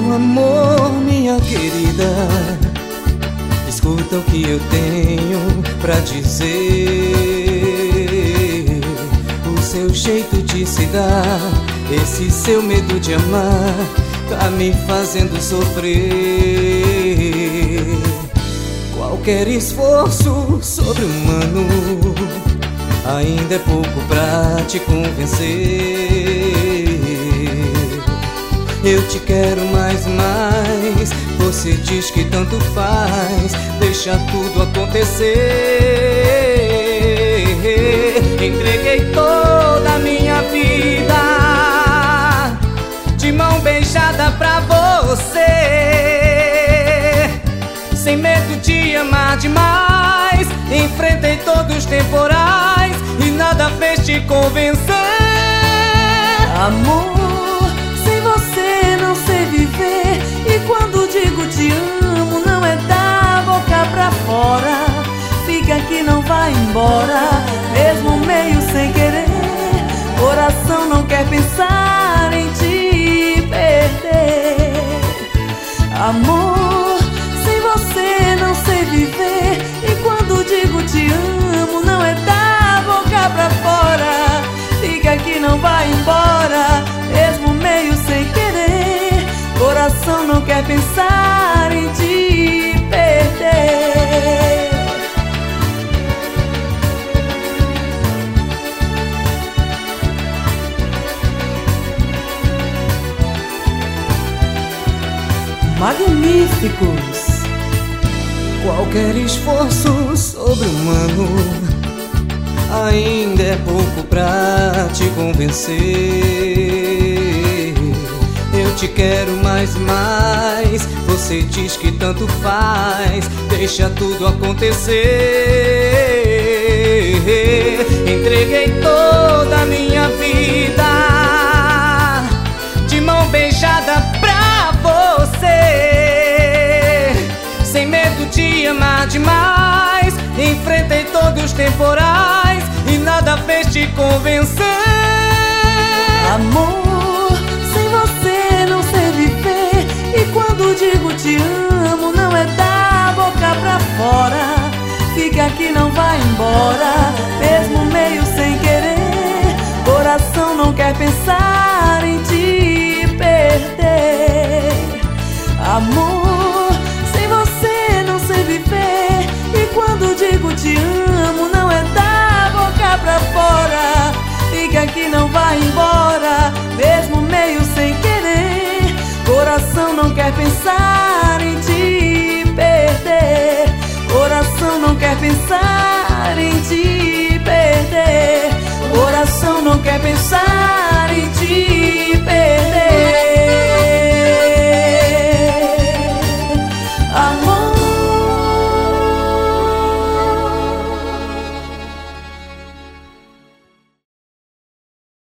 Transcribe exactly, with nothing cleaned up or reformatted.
Amor, minha querida, escuta o que eu tenho pra dizer. O seu jeito de se dar, esse seu medo de amar, tá me fazendo sofrer. Qualquer esforço sobre-humano ainda é pouco pra te convencer. Eu te quero mais, mais. Você diz que tanto faz, deixa tudo acontecer. Entreguei toda a minha vida de mão beijada pra você, sem medo de amar demais. Enfrentei todos os temporais e nada fez te convencer. Amor, sem você não sei viver. E quando digo te amo, não é da boca pra fora. Fica aqui, não vai embora, mesmo meio sem querer. Coração não quer pensar em te perder. Amor, sem você não sei viver. E quando digo te amo, não é da boca pra fora. Fica aqui, não vai embora, mesmo meio sem querer. Coração não quer pensar em te perder. Magníficos. Qualquer esforço sobre-humano ainda é pouco pra te convencer. Eu te quero mais, mais. Você diz que tanto faz, deixa tudo acontecer. Entreguei toda a minha vida de mão beijada pra você, sem medo de amar demais. Enfrentei todos os temporais e nada fez te convencer. Amor, sem você não sei viver. E quando digo te amo, não é da boca pra fora. Fica aqui, não vai embora, mesmo meio sem querer. Coração não quer pensar em te perder. Amor, sem você não sei viver. E quando digo te amo, não é da boca pra fora. Fica aqui, não vai embora, mesmo meio sem querer. Coração não quer pensar em te perder. Coração não quer pensar em te perder. Coração não quer pensar